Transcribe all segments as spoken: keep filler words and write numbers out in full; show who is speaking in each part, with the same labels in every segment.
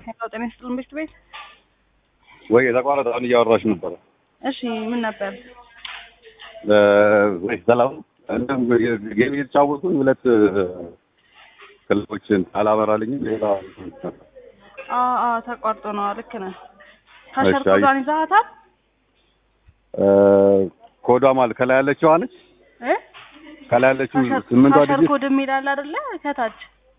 Speaker 1: ሄሎ ጤና ይስጥልኝ ቤት ቤት
Speaker 2: ወይ የተቋረጠ አሁን እያወራሽ ነበር።
Speaker 1: እሺ ምን ነበር?
Speaker 2: ወይ ሰላም እንደም ጌም እየተጫወቱኝ ሁለት ክለቦችን አላበራልኝም። ሌላ
Speaker 1: አ አ ተቋርጦ ነው። ልክ ነህ። ካሸር ኮዷን ይዘሃታል?
Speaker 2: ኮዷ ማለት ከላይ ያለችው አለች
Speaker 1: እ
Speaker 2: ከላይ ያለችው ስምንቷ ዲጂት
Speaker 1: ካሸር ኮድ የሚላል አይደለ? ከታች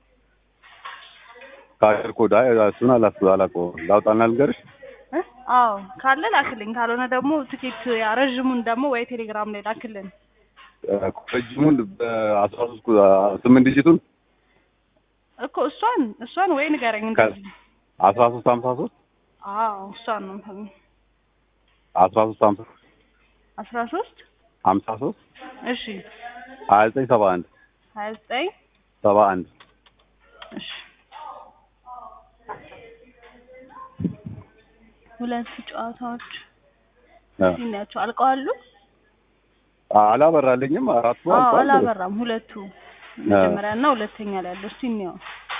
Speaker 2: ካሸር ኮድ አይ እሱን አላስብ አላውቀውም። ላውጣና ልንገርሽ?
Speaker 1: እ አዎ ካለ ላክልኝ። ካልሆነ ደግሞ ትኬት ያ ረጅሙን ደግሞ ወይ ቴሌግራም ላይ ላክልኝ።
Speaker 2: ረጅሙን በአስራ ሦስት ስምንት ዲጂቱን
Speaker 1: እኮ እሷን እሷን ወይ ንገረኝ እንደዚህ
Speaker 2: አስራ ሦስት ሃምሳ ሦስት
Speaker 1: አዎ እሷን ነው የምፈልገው።
Speaker 2: አስራ ሦስት ሃምሳ
Speaker 1: አስራ ሦስት
Speaker 2: ሃምሳ ሦስት
Speaker 1: እሺ
Speaker 2: ሀያ ዘጠኝ ሰባ አንድ
Speaker 1: ሀያ ዘጠኝ
Speaker 2: ሰባ አንድ
Speaker 1: እሺ ሁለት ጨዋታዎች ሲናቸው አልቀዋሉ።
Speaker 2: አላበራልኝም። አራቱ
Speaker 1: አልቀዋል። አላበራም። ሁለቱ መጀመሪያና ሁለተኛ ላይ ያለው ሲኒያው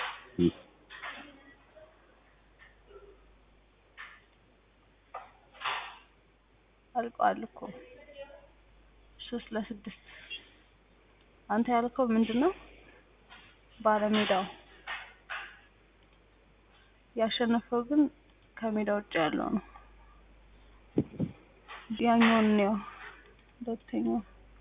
Speaker 1: አልቀዋል እኮ ሶስት ለስድስት አንተ ያልከው ምንድነው? ባለሜዳው ያሸነፈው ግን ከሜዳ ውጭ ያለው ነው። ያኛውን ነው ሁለተኛው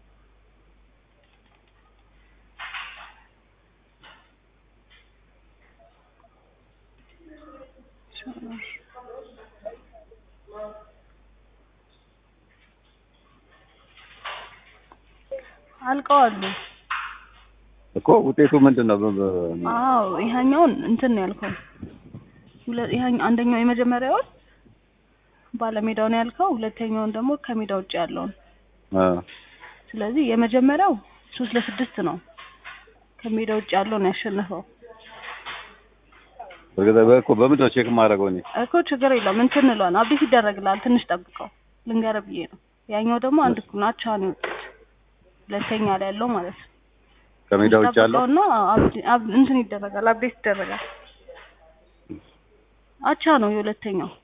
Speaker 1: አልቀዋል
Speaker 2: እኮ ውጤቱ ምንድነው?
Speaker 1: አዎ ይሄኛውን እንትን ነው ያልከው። ይሄኛው አንደኛው የመጀመሪያው ባለሜዳው ነው ያልከው፣ ሁለተኛውን ደግሞ ከሜዳ ውጭ ያለው ነው።
Speaker 2: አዎ
Speaker 1: ስለዚህ የመጀመሪያው ሶስት ለስድስት ነው። ከሜዳ ውጭ ያለው ነው ያሸነፈው።
Speaker 2: በገዛ በኮ በምንድን ነው ቼክ ማድረገው እኔ?
Speaker 1: እኮ ችግር የለውም እንትን እንለዋለን። አብዴት ይደረግልሃል። ትንሽ ጠብቀው ልንገርህ ብዬ ነው። ያኛው ደግሞ አንድ ኩና አቻ ነው ሁለተኛ ላይ ያለው ማለት ነው።
Speaker 2: ከሜዳ ውጭ ያለው
Speaker 1: ነው እንትን ይደረጋል። አብዴት ይደረጋል። አቻ ነው የሁለተኛው